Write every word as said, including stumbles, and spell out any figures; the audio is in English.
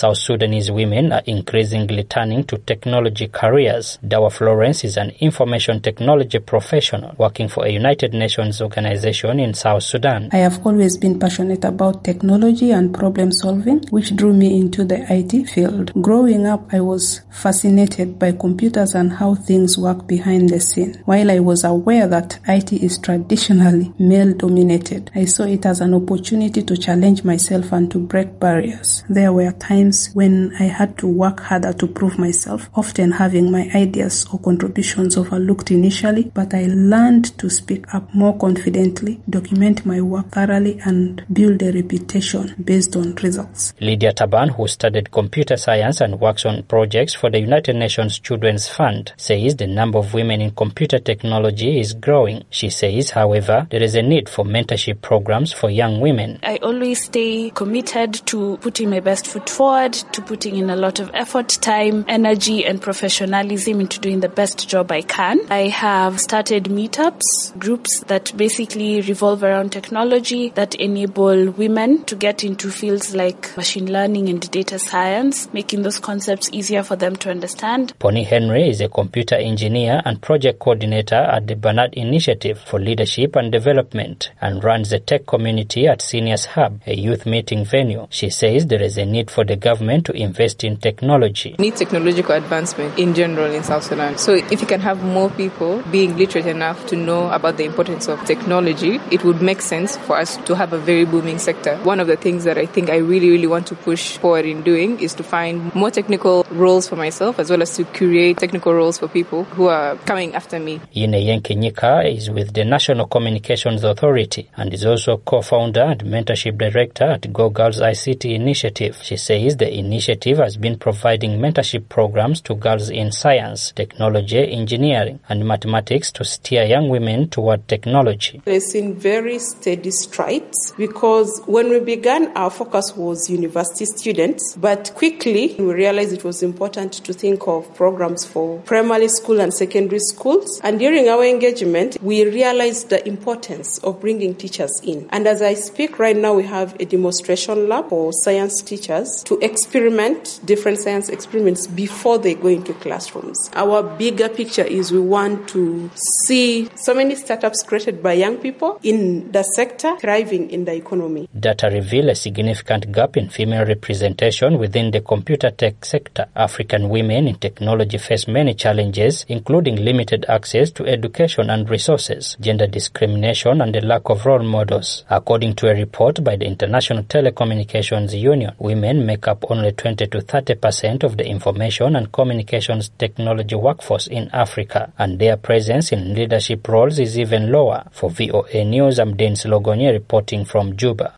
South Sudanese women are increasingly turning to technology careers. Dawa Florence is an information technology professional working for a United Nations organization in South Sudan. I have always been passionate about technology and problem solving, which drew me into the I T field. Growing up, I was fascinated by computers and how things work behind the scene. While I was aware that I T is traditionally male-dominated, I saw it as an opportunity to challenge myself and to break barriers. There were times when I had to work harder to prove myself, often having my ideas or contributions overlooked initially, but I learned to speak up more confidently, document my work thoroughly, and build a reputation based on results. Lydia Taban, who studied computer science and works on projects for the United Nations Children's Fund, says the number of women in computer technology is growing. She says, however, there is a need for mentorship programs for young women. I always stay committed to putting my best foot forward, to putting in a lot of effort, time, energy, and professionalism into doing the best job I can. I have started meetups, groups that basically revolve around technology that enable women to get into fields like machine learning and data science, making those concepts easier for them to understand. Pony Henry is a computer engineer and project coordinator at the Bernard Initiative for Leadership and Development and runs the tech community at Seniors Hub, a youth meeting venue. She says there is a need for the government to invest in technology. We need technological advancement in general in South Sudan. So if you can have more people being literate enough to know about the importance of technology, it would make sense for us to have a very booming sector. One of the things that I think I really, really want to push forward in doing is to find more technical roles for myself as well as to create technical roles for people who are coming after me. Yine Yenkinyika is with the National Communications Authority and is also co-founder and mentorship director at Go Girls I C T Initiative. She says the initiative has been providing mentorship programs to girls in science, technology, engineering, and mathematics to steer young women toward technology. We've seen very steady strides because when we began, our focus was university students, but quickly we realized it was important to think of programs for primary school and secondary schools. And during our engagement, we realized the importance of bringing teachers in. And as I speak right now, we have a demonstration lab for science teachers to experiment different science experiments before they go into classrooms. Our bigger picture is we want to see so many startups created by young people in the sector thriving in the economy. Data reveal a significant gap in female representation within the computer tech sector. African women in technology face many challenges, including limited access to education and resources, gender discrimination, and the lack of role models. According to a report by the International Telecommunications Union, women make up only twenty to thirty percent of the information and communications technology workforce in Africa, and their presence in leadership roles is even lower. For V O A News, I'm Denis Logonye reporting from Juba.